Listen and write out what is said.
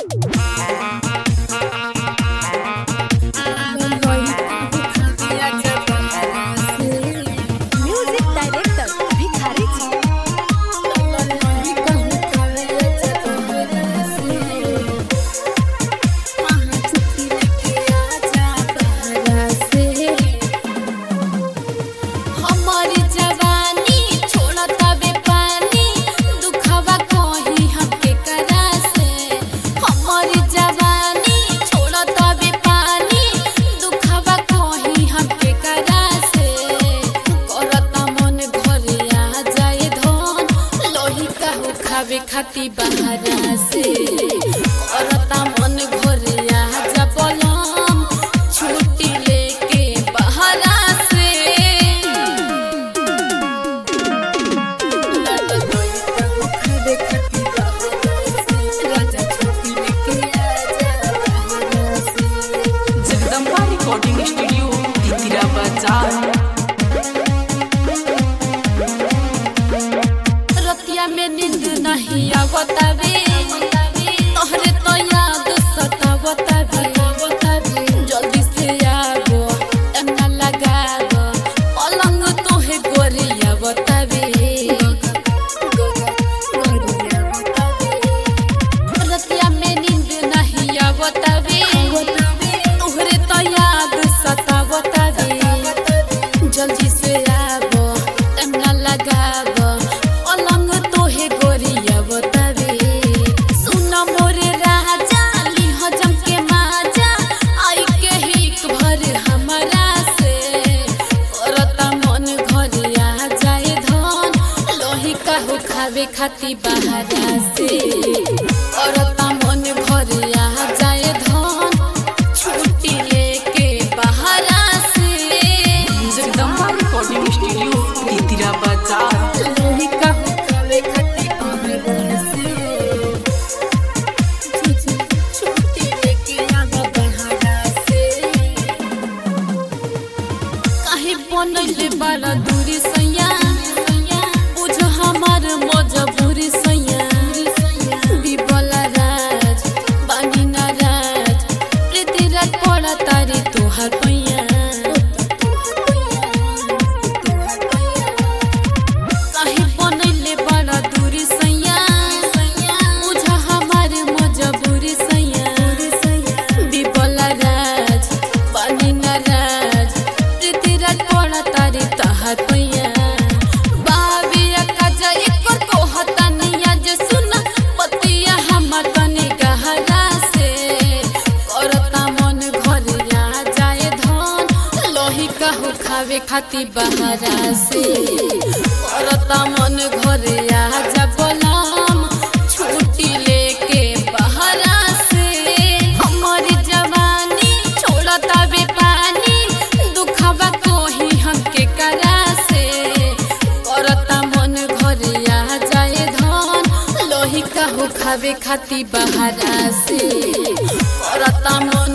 Director भिखारी जी। खावे खाती बहरा से औरता मन घरिया जबलम छुट्टी लेके बहरा से खावे खाती राजा छुट्टी लेके आजा बहरा से। जगदम्बा रिकॉर्डिंग स्टूडियो तितिरा बाजार। में नींद नहीं आवतावे तोहरे तो याद सतावतावे जल्दी से आगो एना लगागो पलंग तोहे गोरिया बतावे रतिया में नींद नहीं आवतावे तोहरे तो याद सतावतावे जल्दी से आगो एना लगागो खावे खाती बहरा से औरता मन घरिया जाए धन छुट्टी लेके बहरा से। जगदम्बा रिकॉर्डिंग स्टूडियो तितिरा बाजार। खावे खाती बहरा से छुट्टी लेके आवा बहरा से। काहे बनले बड़ा दूरी सैया हमार मजबूरी सैया बिबला राज बानी नाराज प्रीति रात पड़ा तारी तोहार पैया काहे बनैले बड़ा दूरी सैया बुझा हमार मजबूरी सैया बिबला राज बानी नाराज प्रीति रात पड़ा तारी तोहार पैया खावे खाती बहरा से औरता मन घरिया जबलम छुट्टी लेके बहरा से। हमारी जवानी छोड़ता बे पानी दुखवा कोही हमके करा से औरता मन घरिया जाए धन लोही कहू खावे खाती बहरा से औरता मन